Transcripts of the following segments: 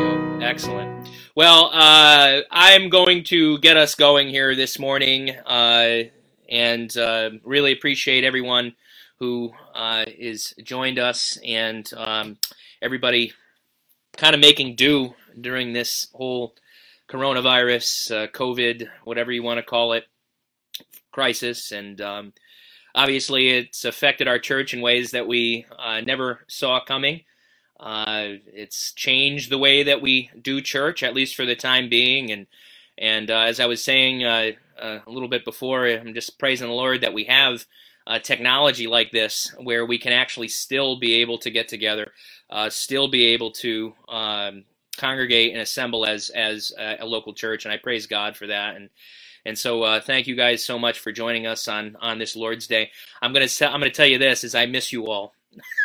go. Excellent. Well, I'm going to get us going here this morning, and really appreciate everyone who is joined us, and everybody kind of making do during this whole coronavirus, COVID, whatever you want to call it, crisis. And obviously, it's affected our church in ways that we never saw coming. It's changed the way that we do church, at least for the time being. And as I was saying a little bit before, I'm just praising the Lord that we have technology like this, where we can actually still be able to get together, still be able to congregate and assemble as a local church. And I praise God for that. And so thank you guys so much for joining us on this Lord's Day. I'm gonna tell you this: is I miss you all.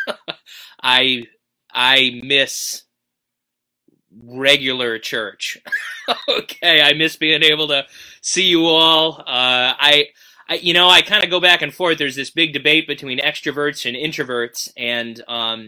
I miss regular church. Okay, I miss being able to see you all. I kind of go back and forth. There's this big debate between extroverts and introverts, and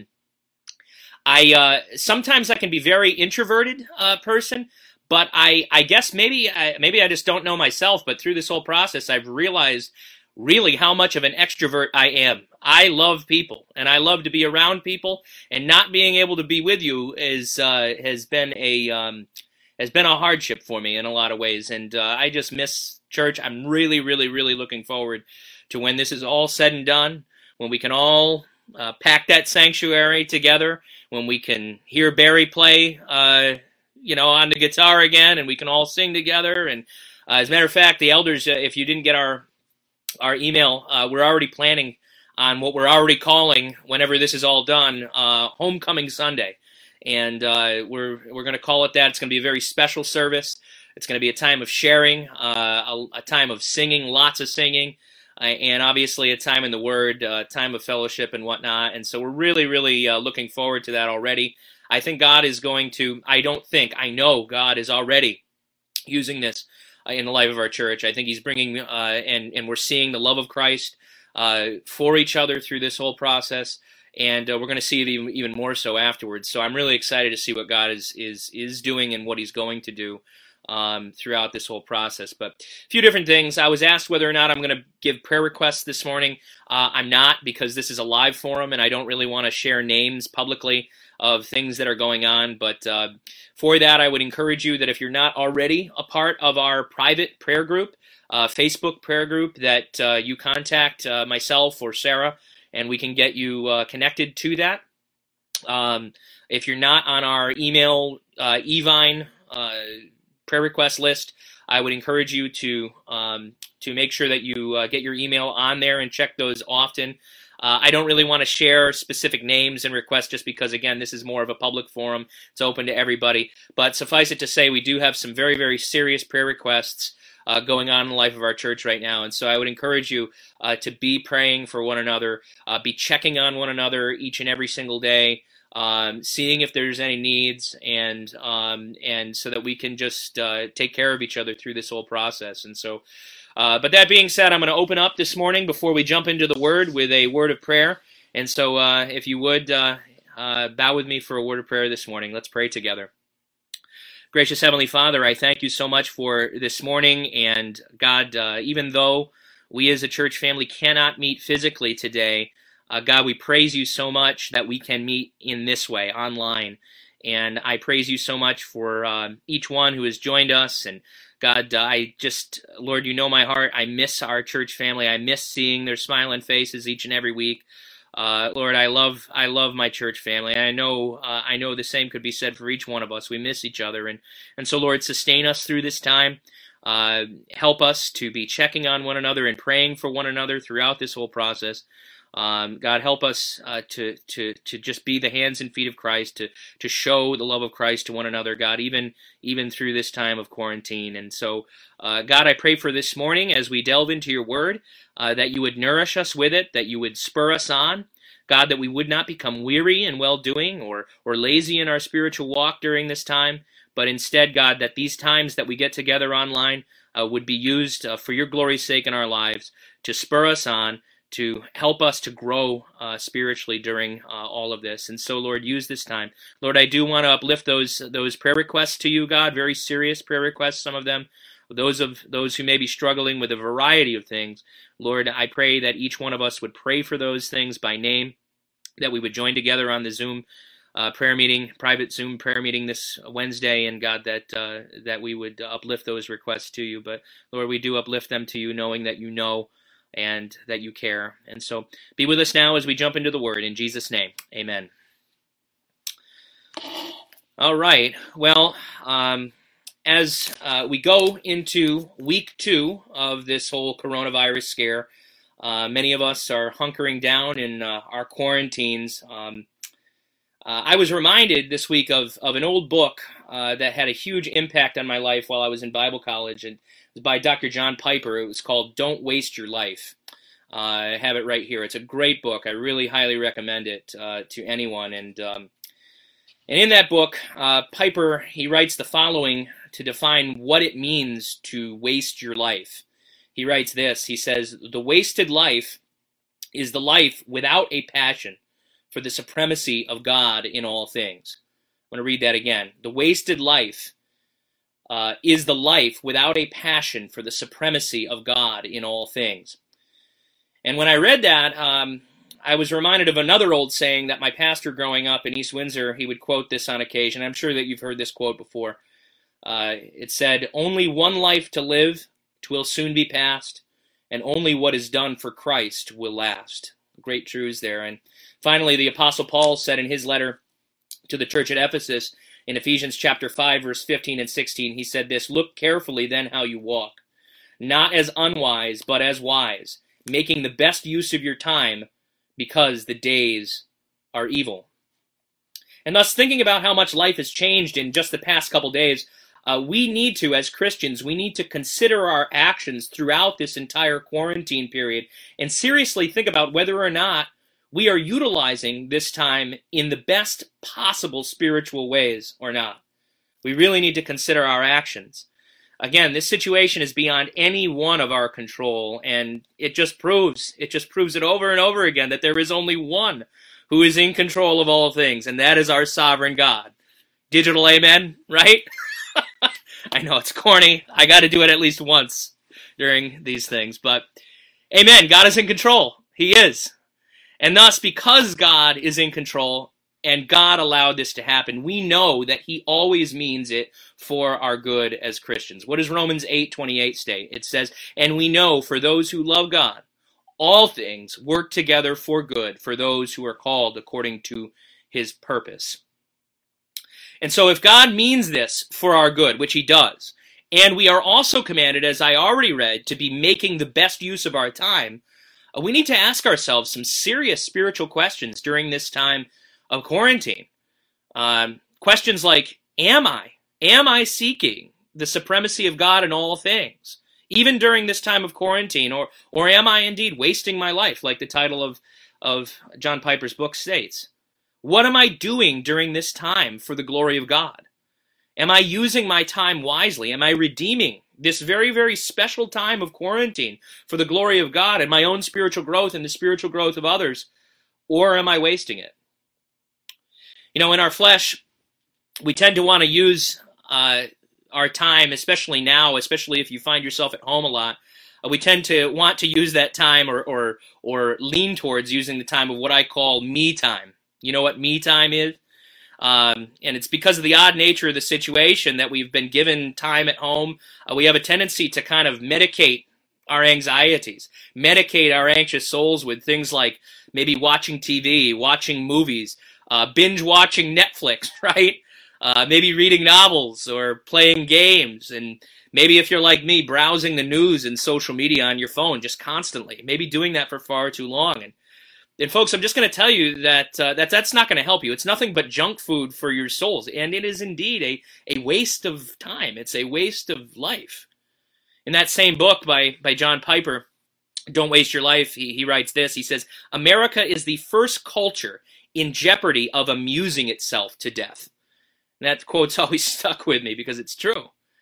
I sometimes I can be very introverted person, but I guess maybe I just don't know myself. But through this whole process, I've realized really how much of an extrovert I am. I love people, and I love to be around people, and not being able to be with you has been a hardship for me in a lot of ways, and I just miss church. I'm really, really, really looking forward to when this is all said and done, when we can all pack that sanctuary together, when we can hear Barry play, on the guitar again, and we can all sing together. And as a matter of fact, the elders, if you didn't get our email, we're already planning on what we're already calling, whenever this is all done, Homecoming Sunday. And we're going to call it that. It's going to be a very special service. It's going to be a time of sharing, a time of singing, lots of singing, and obviously a time in the Word, time of fellowship and whatnot. And so we're really, really looking forward to that already. I think God is going to, I know God is already using this in the life of our church. I think He's bringing, and we're seeing the love of Christ for each other through this whole process, and we're going to see it even more so afterwards. So I'm really excited to see what God is doing and what He's going to do throughout this whole process. But a few different things. I was asked whether or not I'm going to give prayer requests this morning. I'm not, because this is a live forum, and I don't really want to share names publicly of things that are going on. But for that, I would encourage you that if you're not already a part of our private prayer group, Facebook prayer group, that you contact myself or Sarah, and we can get you connected to that. If you're not on our email Evine prayer request list, I would encourage you to make sure that you get your email on there and check those often. I don't really want to share specific names and requests, just because, again, this is more of a public forum. It's open to everybody. But suffice it to say, we do have some very, very serious prayer requests going on in the life of our church right now. And so I would encourage you to be praying for one another, be checking on one another each and every single day, seeing if there's any needs, and so that we can just take care of each other through this whole process. And so, but that being said, I'm going to open up this morning before we jump into the Word with a word of prayer. And so if you would bow with me for a word of prayer this morning. Let's pray together. Gracious Heavenly Father, I thank you so much for this morning. And God, even though we as a church family cannot meet physically today, God, we praise you so much that we can meet in this way, online. And I praise you so much for each one who has joined us. And God, Lord, you know my heart. I miss our church family. I miss seeing their smiling faces each and every week. Lord, I love my church family. I know the same could be said for each one of us. We miss each other, and so, Lord, sustain us through this time. Help us to be checking on one another and praying for one another throughout this whole process. God, help us to just be the hands and feet of Christ, to show the love of Christ to one another, God, even through this time of quarantine. And so, God, I pray for this morning as we delve into your word, that you would nourish us with it, that you would spur us on, God, that we would not become weary in well-doing or lazy in our spiritual walk during this time, but instead, God, that these times that we get together online would be used for your glory's sake in our lives, to spur us on, to help us to grow spiritually during all of this. And so, Lord, use this time. Lord, I do want to uplift those prayer requests to you, God, very serious prayer requests, some of them, those who may be struggling with a variety of things. Lord, I pray that each one of us would pray for those things by name, that we would join together on the Zoom prayer meeting, private Zoom prayer meeting this Wednesday, and God, that we would uplift those requests to you. But Lord, we do uplift them to you, knowing that you know and that you care. And so be with us now as we jump into the Word. In Jesus' name, amen. All right. Well, as we go into week 2 of this whole coronavirus scare, many of us are hunkering down in our quarantines. I was reminded this week of an old book that had a huge impact on my life while I was in Bible college, and it was by Dr. John Piper. It was called Don't Waste Your Life. I have it right here. It's a great book. I really highly recommend it to anyone. And in that book, Piper, he writes the following to define what it means to waste your life. He writes this. He says, "The wasted life is the life without a passion for the supremacy of God in all things." I'm going to read that again. The wasted life is the life without a passion for the supremacy of God in all things. And when I read that, I was reminded of another old saying that my pastor growing up in East Windsor, he would quote this on occasion. I'm sure that you've heard this quote before. It said, "Only one life to live, 'twill soon be past, and only what is done for Christ will last." Great truths there. And finally, the Apostle Paul said in his letter to the church at Ephesus, in Ephesians chapter 5, verse 15 and 16, he said this, "Look carefully then how you walk, not as unwise, but as wise, making the best use of your time, because the days are evil." And thus, thinking about how much life has changed in just the past couple days, we need to, as Christians, we need to consider our actions throughout this entire quarantine period and seriously think about whether or not we are utilizing this time in the best possible spiritual ways or not. We really need to consider our actions. Again, this situation is beyond any one of our control, and it just proves it over and over again that there is only one who is in control of all things, and that is our sovereign God. Digital amen, right? I know it's corny. I got to do it at least once during these things, but amen. God is in control. He is. And thus, because God is in control and God allowed this to happen, we know that he always means it for our good as Christians. What does Romans 8:28 state? It says, "And we know for those who love God, all things work together for good for those who are called according to his purpose." And so if God means this for our good, which he does, and we are also commanded, as I already read, to be making the best use of our time, we need to ask ourselves some serious spiritual questions during this time of quarantine. Questions like, am I seeking the supremacy of God in all things, even during this time of quarantine, or am I indeed wasting my life, like the title of John Piper's book states? What am I doing during this time for the glory of God? Am I using my time wisely? Am I redeeming this very, very special time of quarantine for the glory of God and my own spiritual growth and the spiritual growth of others? Or am I wasting it? You know, in our flesh, we tend to want to use our time, especially now, especially if you find yourself at home a lot. We tend to want to use that time or lean towards using the time of what I call me time. You know what me time is? And it's because of the odd nature of the situation that we've been given time at home. We have a tendency to kind of medicate our anxieties, medicate our anxious souls with things like maybe watching TV, watching movies, binge watching Netflix, right? Maybe reading novels or playing games. And maybe if you're like me, browsing the news and social media on your phone just constantly, maybe doing that for far too long. And folks, I'm just going to tell you that that's not going to help you. It's nothing but junk food for your souls. And it is indeed a waste of time. It's a waste of life. In that same book by John Piper, Don't Waste Your Life, he writes this. He says, "America is the first culture in jeopardy of amusing itself to death." And that quote's always stuck with me because it's true.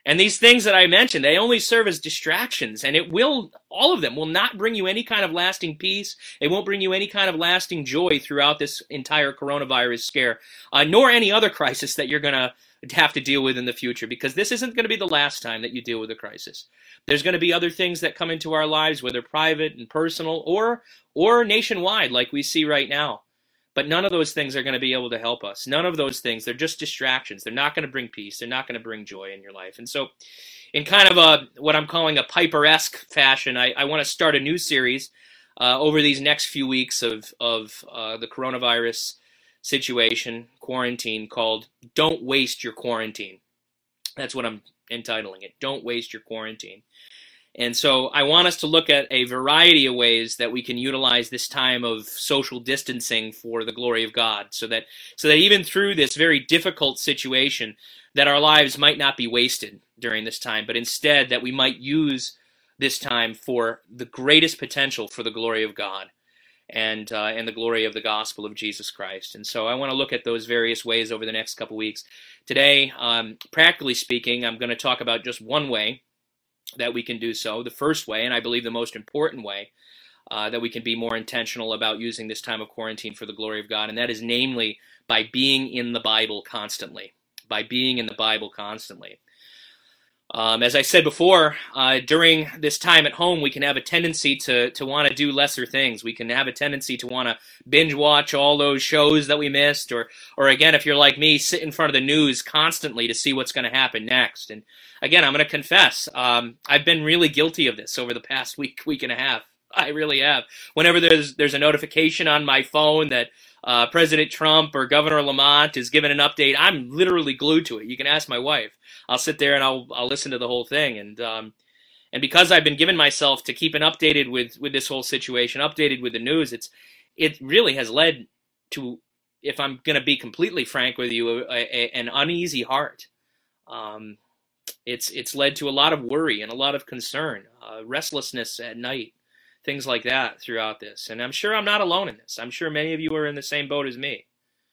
And these things that I mentioned, they only serve as distractions, and all of them will not bring you any kind of lasting peace. It won't bring you any kind of lasting joy throughout this entire coronavirus scare, nor any other crisis that you're going to have to deal with in the future, because this isn't going to be the last time that you deal with a crisis. There's going to be other things that come into our lives, whether private and personal or nationwide, like we see right now. But none of those things are going to be able to help us. None of those things. They're just distractions. They're not going to bring peace. They're not going to bring joy in your life. And so in kind of what I'm calling a Piper-esque fashion, I want to start a new series over these next few weeks of the coronavirus situation, quarantine, called Don't Waste Your Quarantine. That's what I'm entitling it. Don't Waste Your Quarantine. And so I want us to look at a variety of ways that we can utilize this time of social distancing for the glory of God, so that even through this very difficult situation, that our lives might not be wasted during this time, but instead that we might use this time for the greatest potential for the glory of God and the glory of the gospel of Jesus Christ. And so I want to look at those various ways over the next couple weeks. Today, practically speaking, I'm going to talk about just one way that we can do so. The first way, and I believe the most important way, that we can be more intentional about using this time of quarantine for the glory of God, and that is namely by being in the Bible constantly. By being in the Bible constantly. As I said before, during this time at home, we can have a tendency to want to do lesser things. We can have a tendency to want to binge watch all those shows that we missed, or again, if you're like me, sit in front of the news constantly to see what's going to happen next. And again, I'm going to confess, I've been really guilty of this over the past week and a half. I really have. Whenever there's a notification on my phone that President Trump or Governor Lamont is giving an update, I'm literally glued to it. You can ask my wife. I'll sit there and I'll listen to the whole thing. And because I've been giving myself to keeping updated with this whole situation, updated with the news, it really has led to, if I'm going to be completely frank with you, an uneasy heart. It's led to a lot of worry and a lot of concern, restlessness at night, things like that throughout this. And I'm sure I'm not alone in this. I'm sure many of you are in the same boat as me.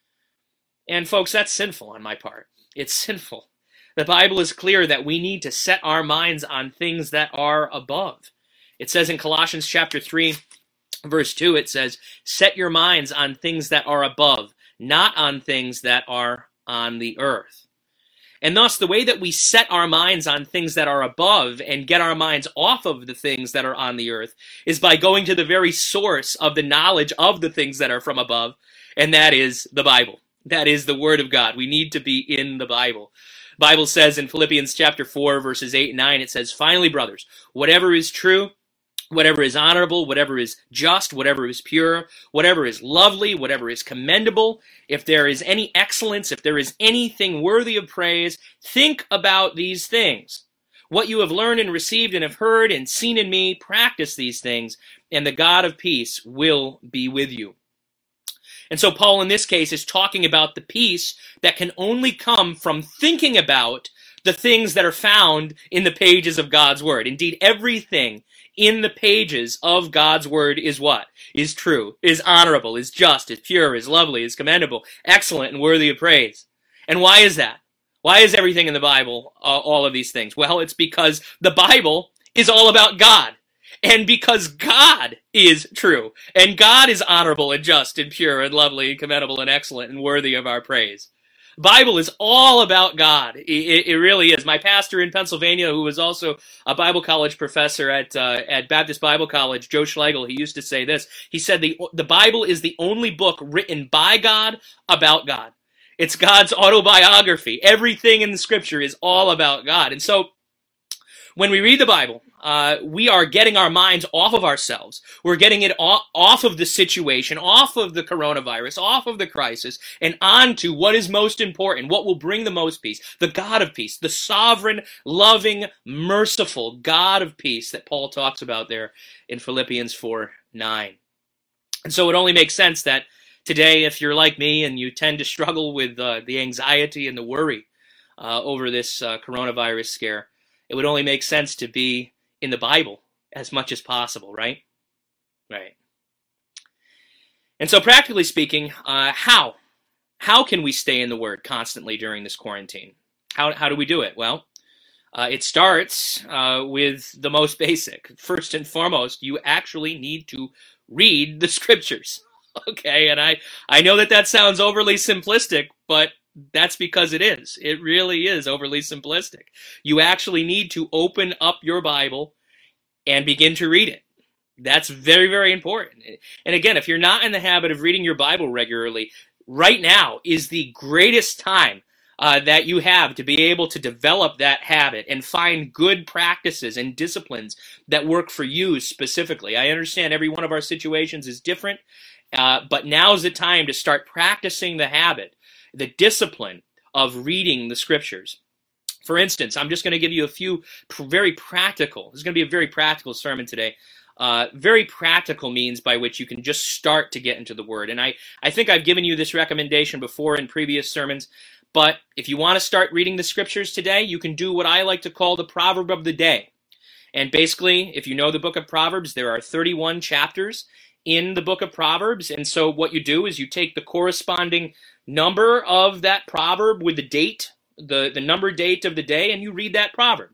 And folks, that's sinful on my part. It's sinful. The Bible is clear that we need to set our minds on things that are above. It says in Colossians chapter 3, verse 2, it says, "Set your minds on things that are above, not on things that are on the earth." And thus, the way that we set our minds on things that are above and get our minds off of the things that are on the earth is by going to the very source of the knowledge of the things that are from above, and that is the Bible. That is the Word of God. We need to be in the Bible. The Bible says in Philippians chapter 4, verses 8 and 9, it says, "Finally, brothers, whatever is true, whatever is honorable, whatever is just, whatever is pure, whatever is lovely, whatever is commendable, if there is any excellence, if there is anything worthy of praise, think about these things. What you have learned and received and have heard and seen in me, practice these things, and the God of peace will be with you." And so Paul, in this case, is talking about the peace that can only come from thinking about the things that are found in the pages of God's Word. Indeed, everything in the pages of God's Word is what? Is true, is honorable, is just, is pure, is lovely, is commendable, excellent, and worthy of praise. And why is that? Why is everything in the Bible all of these things? Well, it's because the Bible is all about God. And because God is true, and God is honorable and just and pure and lovely and commendable and excellent and worthy of our praise. The Bible is all about God. It really is. My pastor in Pennsylvania, who was also a Bible college professor at Baptist Bible College, Joe Schlegel, he used to say this. He said the Bible is the only book written by God about God. It's God's autobiography. Everything in the Scripture is all about God. And so when we read the Bible, we are getting our minds off of ourselves. We're getting it off of the situation, off of the coronavirus, off of the crisis, and onto what is most important, what will bring the most peace, the God of peace, the sovereign, loving, merciful God of peace that Paul talks about there in Philippians 4:9. And so it only makes sense that today, if you're like me and you tend to struggle with the anxiety and the worry over this coronavirus scare, it would only make sense to be in the Bible as much as possible, right? Right. And so practically speaking, how can we stay in the Word constantly during this quarantine? How do we do it? Well, It starts with the most basic. First and foremost, you actually need to read the scriptures. Okay, and I know that that sounds overly simplistic, but that's because it is. It really is overly simplistic. You actually need to open up your Bible and begin to read it. That's very, very important. And again, if you're not in the habit of reading your Bible regularly, right now is the greatest time that you have to be able to develop that habit and find good practices and disciplines that work for you specifically. I understand every one of our situations is different, but now's the time to start practicing the habit, the discipline of reading the scriptures. For instance, I'm just going to give you a few very practical, this is going to be a very practical sermon today, very practical means by which you can just start to get into the Word. And I think I've given you this recommendation before in previous sermons, but if you want to start reading the scriptures today, you can do what I like to call the proverb of the day. And basically, if you know the book of Proverbs, there are 31 chapters in the book of Proverbs. And so what you do is you take the corresponding number of that proverb with the date, the number date of the day, and you read that proverb.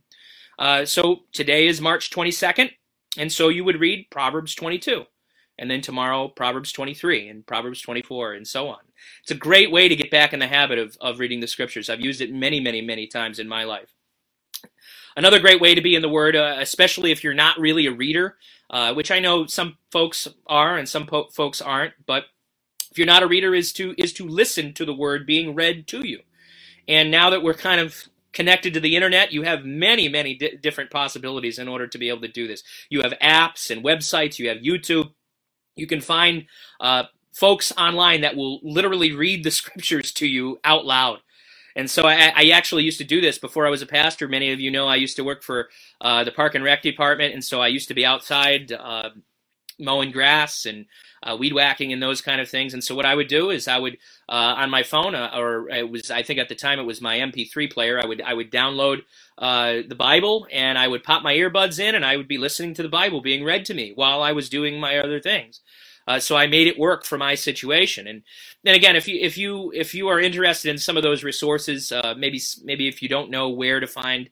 So today is March 22nd, and so you would read Proverbs 22. And then tomorrow, Proverbs 23 and Proverbs 24 and so on. It's a great way to get back in the habit of reading the scriptures. I've used it many, many, many times in my life. Another great way to be in the Word, especially if you're not really a reader, which I know some folks are and some folks aren't, but if you're not a reader, is to listen to the Word being read to you. And now that we're kind of connected to the internet, you have many, many different possibilities in order to be able to do this. You have apps and websites, you have YouTube. You can find folks online that will literally read the scriptures to you out loud. And so I actually used to do this before I was a pastor. Many of you know I used to work for the Park and Rec department, and so I used to be outside mowing grass and weed whacking and those kind of things. And so what I would do is I would, on my phone, or it was, I think at the time it was my MP3 player, I would download the Bible, and I would pop my earbuds in, and I would be listening to the Bible being read to me while I was doing my other things. So I made it work for my situation. And then again, if you are interested in some of those resources, maybe if you don't know where to find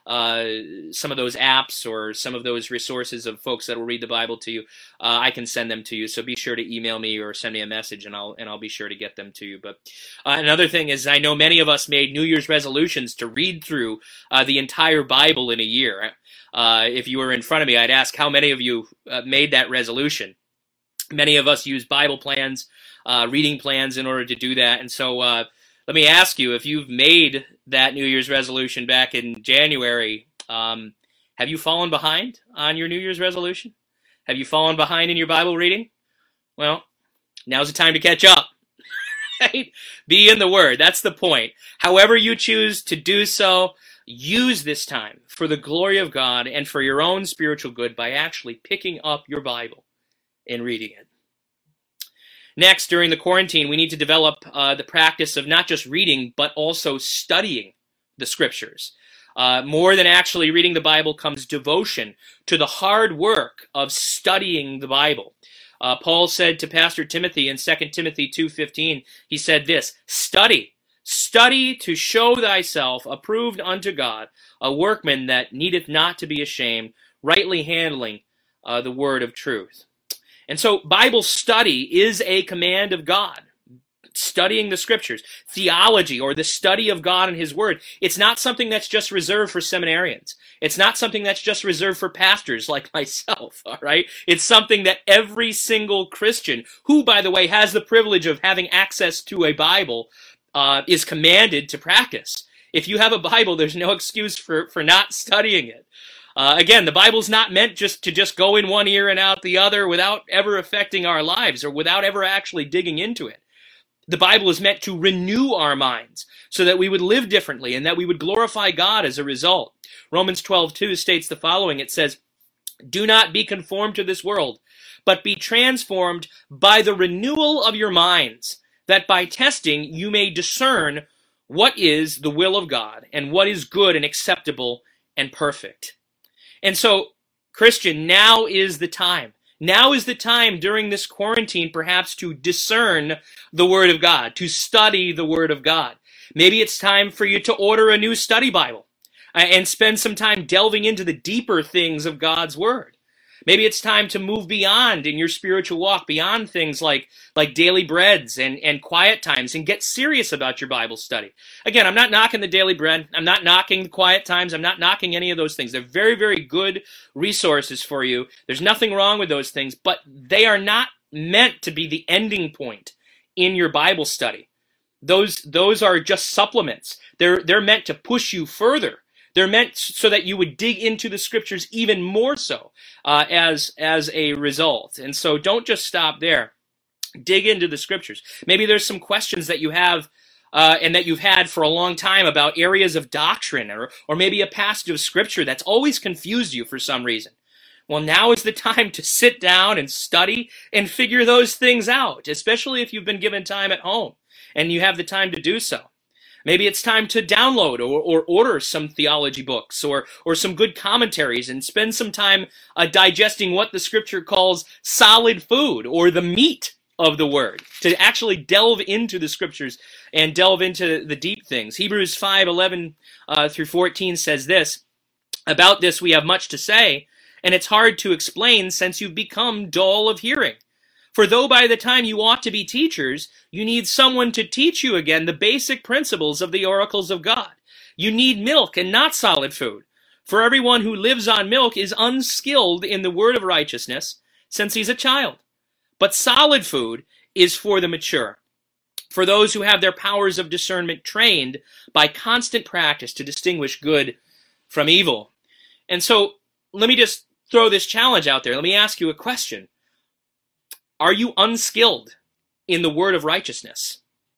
some of those apps or some of those resources of folks that will read the Bible to you, I can send them to you. So be sure to email me or send me a message, and I'll be sure to get them to you. But another thing is, I know many of us made New Year's resolutions to read through the entire Bible in a year. If you were in front of me, I'd ask how many of you made that resolution. Many of us use Bible plans, reading plans in order to do that. And so let me ask you, if you've made that New Year's resolution back in January, have you fallen behind on your New Year's resolution? Have you fallen behind in your Bible reading? Well, now's the time to catch up. Right? Be in the Word. That's the point. However you choose to do so, use this time for the glory of God and for your own spiritual good by actually picking up your Bible and reading it. Next, during the quarantine, we need to develop the practice of not just reading, but also studying the scriptures. More than actually reading the Bible comes devotion to the hard work of studying the Bible. Paul said to Pastor Timothy in 2 Timothy 2:15, he said this, study to show thyself approved unto God, a workman that needeth not to be ashamed, rightly handling the word of truth. And so Bible study is a command of God. Studying the scriptures, theology, or the study of God and his word, it's not something that's just reserved for seminarians. It's not something that's just reserved for pastors like myself, all right? It's something that every single Christian, who, by the way, has the privilege of having access to a Bible, is commanded to practice. If you have a Bible, there's no excuse for not studying it. Again, the Bible's not meant to go in one ear and out the other without ever affecting our lives or without ever actually digging into it. The Bible is meant to renew our minds so that we would live differently and that we would glorify God as a result. Romans 12:2 states the following. It says, do not be conformed to this world, but be transformed by the renewal of your minds, that by testing you may discern what is the will of God and what is good and acceptable and perfect. And so, Christian, now is the time. Now is the time during this quarantine perhaps to discern the Word of God, to study the Word of God. Maybe it's time for you to order a new study Bible. and spend some time delving into the deeper things of God's Word. Maybe it's time to move beyond in your spiritual walk, beyond things like daily breads and quiet times, and get serious about your Bible study. Again, I'm not knocking the daily bread. I'm not knocking the quiet times. I'm not knocking any of those things. They're very, very good resources for you. There's nothing wrong with those things, but they are not meant to be the ending point in your Bible study. Those are just supplements. They're meant to push you further. They're meant so that you would dig into the Scriptures even more so as a result. And so don't just stop there. Dig into the Scriptures. Maybe there's some questions that you have and that you've had for a long time about areas of doctrine, or maybe a passage of Scripture that's always confused you for some reason. Well, now is the time to sit down and study and figure those things out, especially if you've been given time at home and you have the time to do so. Maybe it's time to download or order some theology books or some good commentaries and spend some time digesting what the Scripture calls solid food, or the meat of the Word, to actually delve into the Scriptures and delve into the deep things. Hebrews 5:11 through 14 says this: "About this we have much to say, and it's hard to explain since you've become dull of hearing. For though by the time you ought to be teachers, you need someone to teach you again the basic principles of the oracles of God. You need milk and not solid food. For everyone who lives on milk is unskilled in the word of righteousness, since he's a child. But solid food is for the mature, for those who have their powers of discernment trained by constant practice to distinguish good from evil." And so let me just throw this challenge out there. Let me ask you a question. Are you unskilled in the word of righteousness?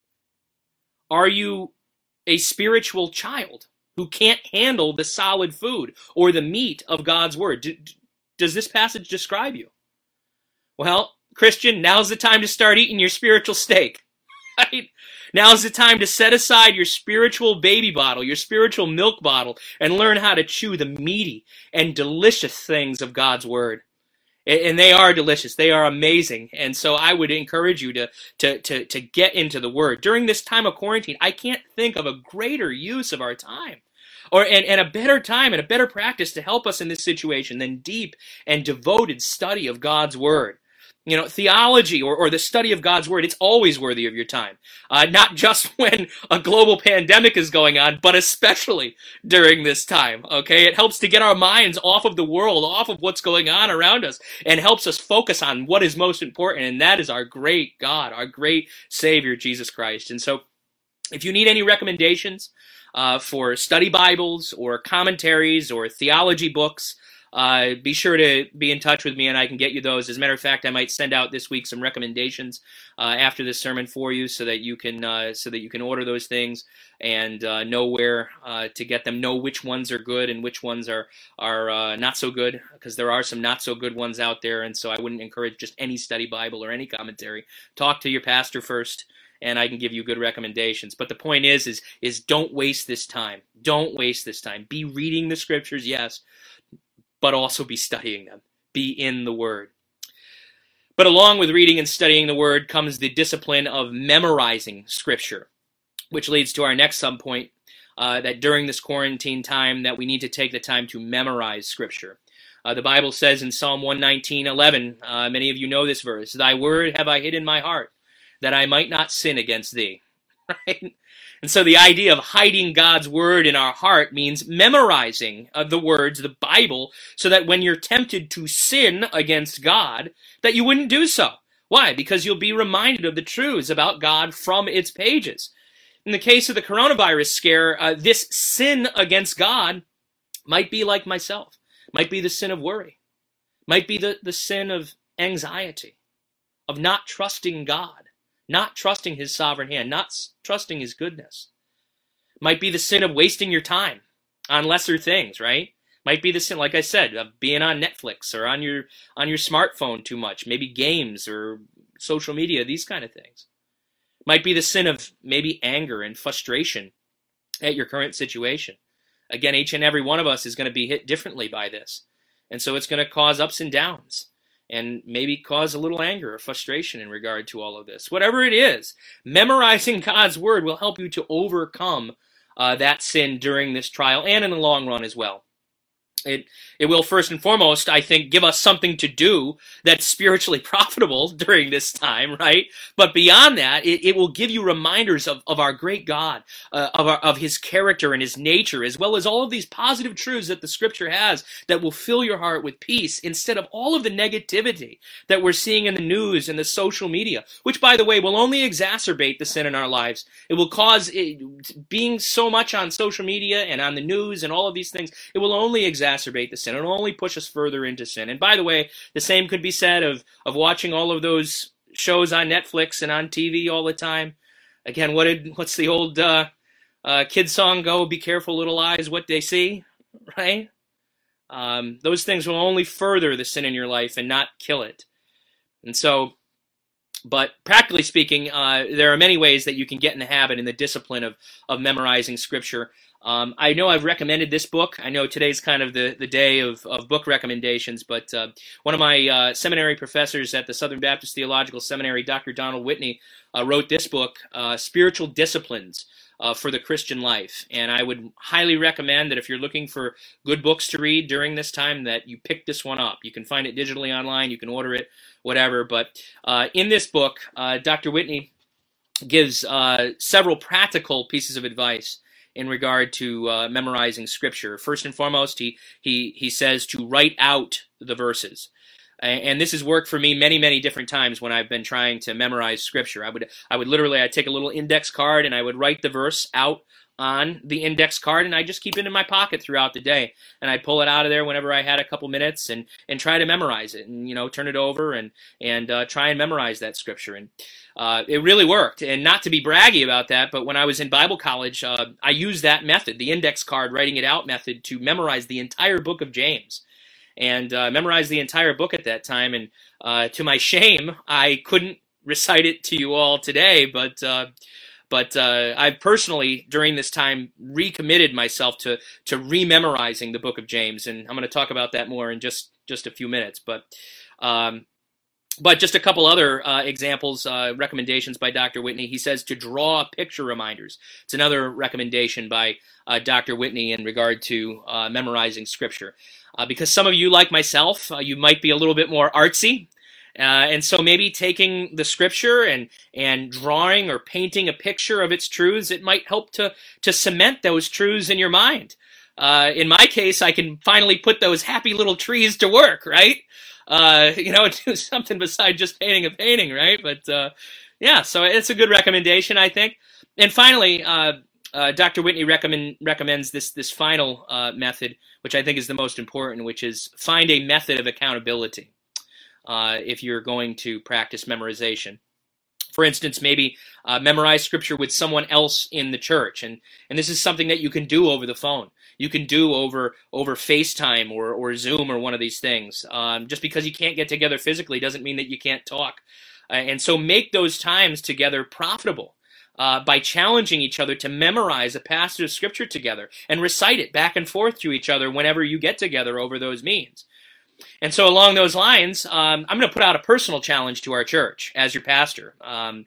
Are you a spiritual child who can't handle the solid food or the meat of God's word? Does this passage describe you? Well, Christian, now's the time to start eating your spiritual steak. Right? Now's the time to set aside your spiritual baby bottle, your spiritual milk bottle, and learn how to chew the meaty and delicious things of God's word. And they are delicious. They are amazing. And so I would encourage you to get into the Word. During this time of quarantine, I can't think of a greater use of our time, and a better time and a better practice to help us in this situation than deep and devoted study of God's Word. You know, theology or the study of God's Word, it's always worthy of your time. Not just when a global pandemic is going on, but especially during this time, okay? It helps to get our minds off of the world, off of what's going on around us, and helps us focus on what is most important, and that is our great God, our great Savior, Jesus Christ. And so, if you need any recommendations for study Bibles or commentaries or theology books, be sure to be in touch with me and I can get you those. As a matter of fact, I might send out this week some recommendations after this sermon for you so that you can order those things and know where to get them, know which ones are good and which ones are not so good, because there are some not so good ones out there. And so I wouldn't encourage just any study Bible or any commentary. Talk to your pastor first, and I can give you good recommendations. But the point is don't waste this time. Don't waste this time. Be reading the Scriptures, yes, but also be studying them. Be in the Word. But along with reading and studying the Word comes the discipline of memorizing Scripture, which leads to our next subpoint, that during this quarantine time that we need to take the time to memorize Scripture. The Bible says in Psalm 119:11, many of you know this verse, "Thy word have I hid in my heart, that I might not sin against thee." Right? And so the idea of hiding God's word in our heart means memorizing the words, the Bible, so that when you're tempted to sin against God, that you wouldn't do so. Why? Because you'll be reminded of the truths about God from its pages. In the case of the coronavirus scare, this sin against God might be like myself, might be the sin of worry, might be the sin of anxiety, of not trusting God, not trusting His sovereign hand, not trusting His goodness. Might be the sin of wasting your time on lesser things, right? Might be the sin, like I said, of being on Netflix or on your smartphone too much, maybe games or social media, these kind of things. Might be the sin of maybe anger and frustration at your current situation. Again, each and every one of us is going to be hit differently by this. And so it's going to cause ups and downs, and maybe cause a little anger or frustration in regard to all of this. Whatever it is, memorizing God's word will help you to overcome that sin during this trial and in the long run as well. It will first and foremost, I think, give us something to do that's spiritually profitable during this time, right? But beyond that, it will give you reminders of our great God, of His character and His nature, as well as all of these positive truths that the Scripture has that will fill your heart with peace instead of all of the negativity that we're seeing in the news and the social media, which, by the way, will only exacerbate the sin in our lives. It will cause, being so much on social media and on the news and all of these things, it will only exacerbate the sin. It'll only push us further into sin. And by the way, the same could be said of watching all of those shows on Netflix and on TV all the time. Again, what's the old kid song go? Be careful, little eyes, what they see, right? Those things will only further the sin in your life and not kill it. And so, but practically speaking, there are many ways that you can get in the habit and the discipline of memorizing Scripture. I know I've recommended this book. I know today's kind of the day of book recommendations, but one of my seminary professors at the Southern Baptist Theological Seminary, Dr. Donald Whitney, wrote this book, Spiritual Disciplines for the Christian Life. And I would highly recommend that if you're looking for good books to read during this time, that you pick this one up. You can find it digitally online, you can order it, whatever. But in this book, Dr. Whitney gives several practical pieces of advice in regard to memorizing Scripture. First and foremost, he says to write out the verses. And this has worked for me many, many different times when I've been trying to memorize Scripture. I would literally, I'd take a little index card and I would write the verse out on the index card, and I just keep it in my pocket throughout the day. And I'd pull it out of there whenever I had a couple minutes and try to memorize it, and turn it over and try and memorize that Scripture. And it really worked. And not to be braggy about that, but when I was in Bible college, I used that method, the index card writing it out method, to memorize the entire book of James. And memorized the entire book at that time. And to my shame, I couldn't recite it to you all today, but I've personally, during this time, recommitted myself to rememorizing the book of James, and I'm going to talk about that more in just a few minutes. But just a couple other examples, recommendations by Dr. Whitney. He says to draw picture reminders. It's another recommendation by Dr. Whitney in regard to memorizing Scripture. Because some of you, like myself, you might be a little bit more artsy. And so maybe taking the Scripture and drawing or painting a picture of its truths, it might help to cement those truths in your mind. In my case, I can finally put those happy little trees to work, right? Do something besides just painting a painting, right? But yeah, so it's a good recommendation, I think. And finally, Dr. Whitney recommends this final method, which I think is the most important, which is find a method of accountability. If you're going to practice memorization. For instance, maybe memorize Scripture with someone else in the church. And this is something that you can do over the phone. You can do over FaceTime or Zoom or one of these things. Just because you can't get together physically doesn't mean that you can't talk. And so make those times together profitable by challenging each other to memorize a passage of Scripture together and recite it back and forth to each other whenever you get together over those means. And so along those lines, I'm going to put out a personal challenge to our church as your pastor.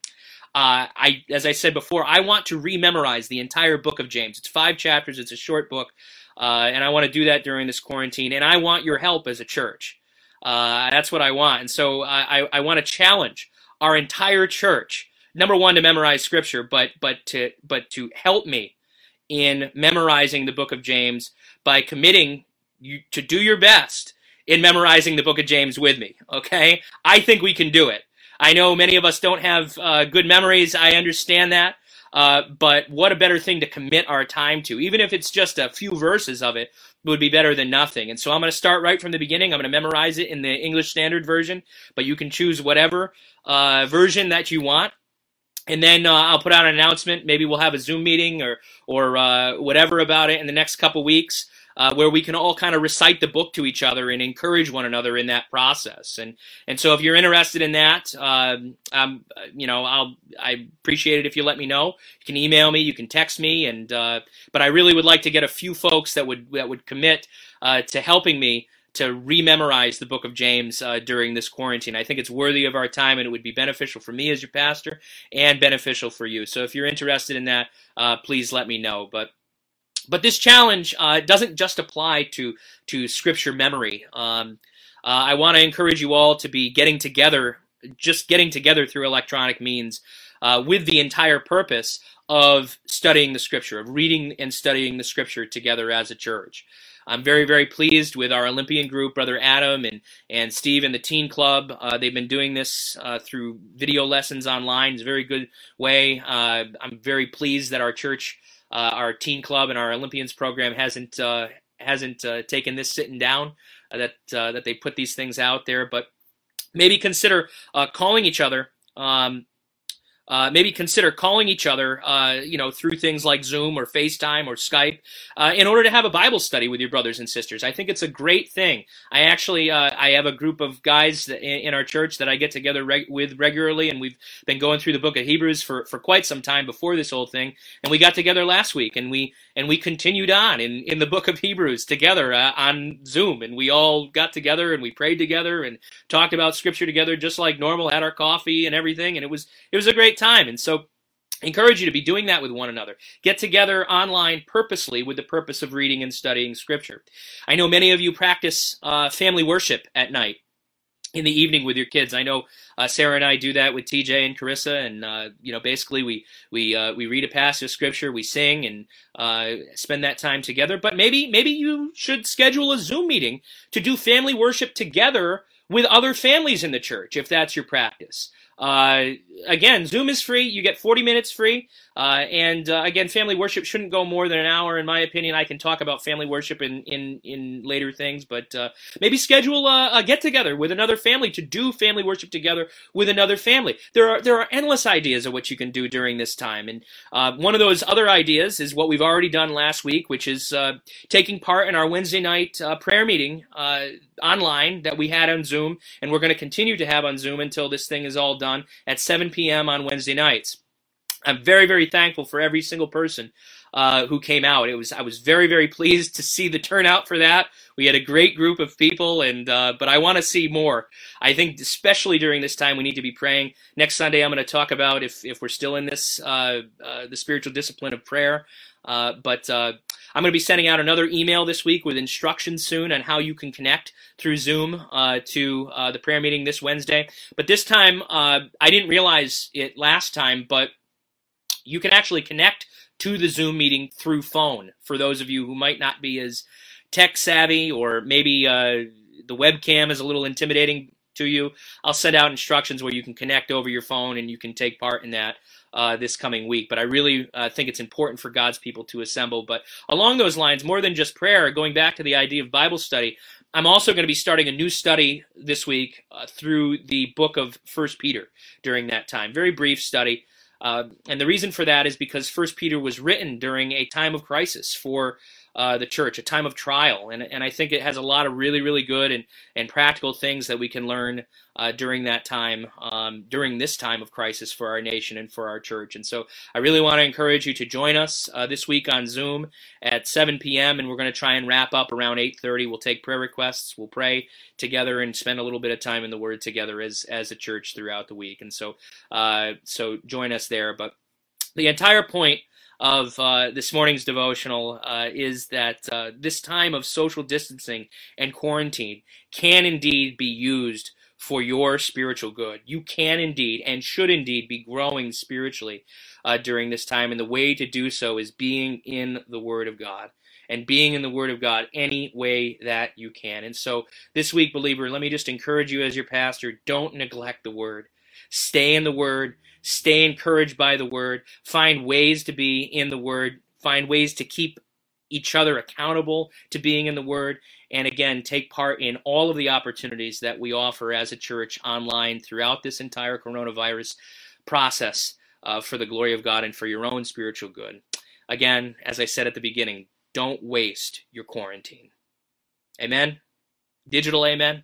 As I said before, I want to rememorize the entire book of James. It's 5 chapters. It's a short book. And I want to do that during this quarantine. And I want your help as a church. That's what I want. And so I want to challenge our entire church, number one, to memorize Scripture, but to help me in memorizing the book of James by committing you to do your best in memorizing the book of James with me, okay? I think we can do it. I know many of us don't have good memories. I understand that. But what a better thing to commit our time to. Even if it's just a few verses of it, would be better than nothing. And so I'm going to start right from the beginning. I'm going to memorize it in the English Standard Version, but you can choose whatever version that you want. And then I'll put out an announcement. Maybe we'll have a Zoom meeting or whatever about it in the next couple weeks. Where we can all kind of recite the book to each other and encourage one another in that process. And so if you're interested in that, I appreciate it if you let me know. You can email me, you can text me, but I really would like to get a few folks that would commit to helping me to rememorize the book of James during this quarantine. I think it's worthy of our time, and it would be beneficial for me as your pastor and beneficial for you. So if you're interested in that, please let me know. But But this challenge doesn't just apply to scripture memory. I want to encourage you all to be getting together through electronic means with the entire purpose of studying the scripture, of reading and studying the scripture together as a church. I'm very, very pleased with our Olympian group, Brother Adam and Steve and the Teen Club. They've been doing this through video lessons online. It's a very good way. I'm very pleased that our church, our Teen Club and our Olympians program hasn't taken this sitting down, that they put these things out there. But maybe consider calling each other. Through things like Zoom or FaceTime or Skype, in order to have a Bible study with your brothers and sisters. I think it's a great thing. I actually, I have a group of guys in our church that I get together with regularly, and we've been going through the book of Hebrews for quite some time before this whole thing. And we got together last week, and we continued on in the book of Hebrews together on Zoom, and we all got together and we prayed together and talked about scripture together just like normal, had our coffee and everything, and it was a great time. And so I encourage you to be doing that with one another. Get together online purposely with the purpose of reading and studying scripture. I know many of you practice family worship at night in the evening with your kids. I know Sarah and I do that with TJ and Carissa, and basically we read a passage of scripture, we sing, and spend that time together. But maybe you should schedule a Zoom meeting to do family worship together with other families in the church, if that's your practice. Again, Zoom is free. You get 40 minutes free. Again, family worship shouldn't go more than an hour, in my opinion. I can talk about family worship in later things, but maybe schedule a get-together with another family to do family worship together with another family. There are endless ideas of what you can do during this time, and one of those other ideas is what we've already done last week, which is taking part in our Wednesday night prayer meeting online that we had on Zoom, and we're going to continue to have on Zoom until this thing is all done at 7 p.m. on Wednesday nights. I'm very, very thankful for every single person who came out. I was very, very pleased to see the turnout for that. We had a great group of people, but I want to see more. I think especially during this time we need to be praying. Next Sunday I'm going to talk about if we're still in this the spiritual discipline of prayer. But I'm going to be sending out another email this week with instructions soon on how you can connect through Zoom to the prayer meeting this Wednesday. But this time, I didn't realize it last time, but you can actually connect to the Zoom meeting through phone for those of you who might not be as tech savvy, or maybe the webcam is a little intimidating to you. I'll send out instructions where you can connect over your phone and you can take part in that this coming week. But I really think it's important for God's people to assemble. But along those lines, more than just prayer, going back to the idea of Bible study, I'm also going to be starting a new study this week through the book of 1 Peter during that time. Very brief study. And the reason for that is because 1 Peter was written during a time of crisis for the church, a time of trial. And I think it has a lot of really, really good and practical things that we can learn during that time, during this time of crisis for our nation and for our church. And so I really want to encourage you to join us this week on Zoom at 7 p.m. And we're going to try and wrap up around 8:30. We'll take prayer requests. We'll pray together and spend a little bit of time in the Word together as a church throughout the week. And so join us there. But the entire point of this morning's devotional is that this time of social distancing and quarantine can indeed be used for your spiritual good. You can indeed and should indeed be growing spiritually during this time, and the way to do so is being in the Word of God, and being in the Word of God any way that you can. And so this week, believer, let me just encourage you as your pastor, don't neglect the Word. Stay in the Word. Stay encouraged by the Word. Find ways to be in the Word. Find ways to keep each other accountable to being in the Word. And again, take part in all of the opportunities that we offer as a church online throughout this entire coronavirus process for the glory of God and for your own spiritual good. Again, as I said at the beginning, don't waste your quarantine. Amen? Digital amen?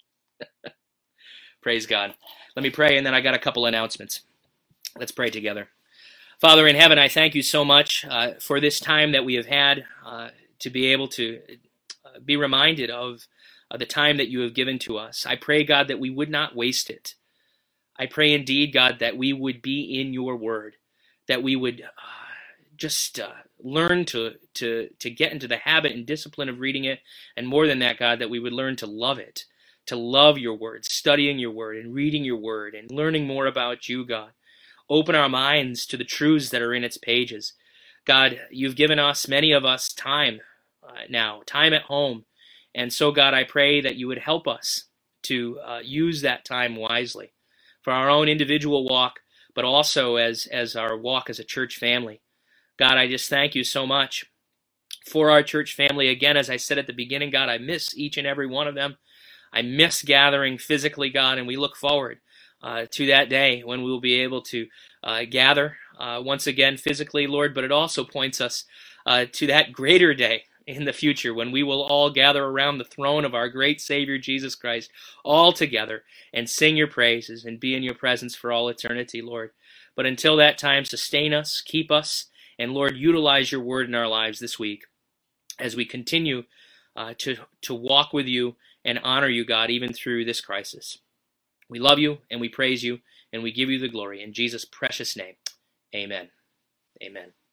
Praise God. Let me pray, and then I got a couple announcements. Let's pray together. Father in heaven, I thank you so much for this time that we have had to be able to be reminded of the time that you have given to us. I pray, God, that we would not waste it. I pray indeed, God, that we would be in your word, that we would just learn to get into the habit and discipline of reading it, and more than that, God, that we would learn to love it, to love your word, studying your word and reading your word and learning more about you, God. Open our minds to the truths that are in its pages. God, you've given us, many of us, time now, time at home. And so, God, I pray that you would help us to use that time wisely for our own individual walk, but also as our walk as a church family. God, I just thank you so much for our church family. Again, as I said at the beginning, God, I miss each and every one of them. I miss gathering physically, God, and we look forward to that day when we will be able to gather once again physically, Lord, but it also points us to that greater day in the future when we will all gather around the throne of our great Savior Jesus Christ all together and sing your praises and be in your presence for all eternity, Lord. But until that time, sustain us, keep us, and Lord, utilize your word in our lives this week as we continue to walk with you and honor you, God, even through this crisis. We love you and we praise you and we give you the glory. In Jesus' precious name, amen. Amen.